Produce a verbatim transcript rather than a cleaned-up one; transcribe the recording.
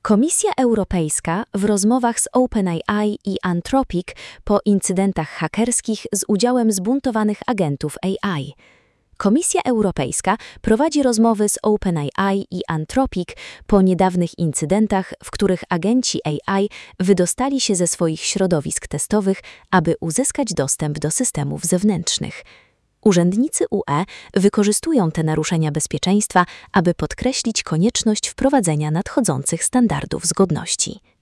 Komisja Europejska w rozmowach z OpenAI i Anthropic po incydentach hakerskich z udziałem zbuntowanych agentów A I. Komisja Europejska prowadzi rozmowy z OpenAI i Anthropic po niedawnych incydentach, w których agenci A I wydostali się ze swoich środowisk testowych, aby uzyskać dostęp do systemów zewnętrznych. Urzędnicy U E wykorzystują te naruszenia bezpieczeństwa, aby podkreślić konieczność wprowadzenia nadchodzących standardów zgodności.